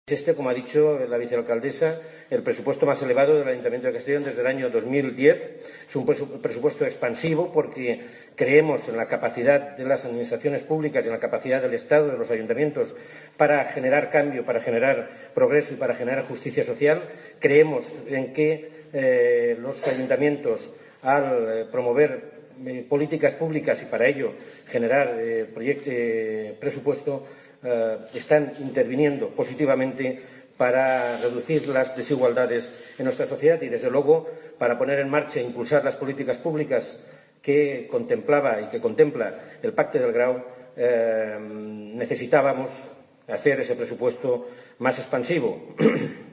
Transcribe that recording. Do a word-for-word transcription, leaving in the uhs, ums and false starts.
Este, como ha dicho la vicealcaldesa, el presupuesto más elevado del Ayuntamiento de Castellón desde el año dos mil diez. Es un presupuesto expansivo porque creemos en la capacidad de las administraciones públicas y en la capacidad del Estado, de los ayuntamientos, para generar cambio, para generar progreso y para generar justicia social. Creemos en que eh, los ayuntamientos, al eh, promover eh, políticas públicas y para ello generar eh, eh, presupuesto, eh, están interviniendo positivamente para reducir las desigualdades en nuestra sociedad y, desde luego, para poner en marcha e impulsar las políticas públicas que contemplaba y que contempla el Pacte del Grau. Eh, necesitábamos hacer ese presupuesto más expansivo.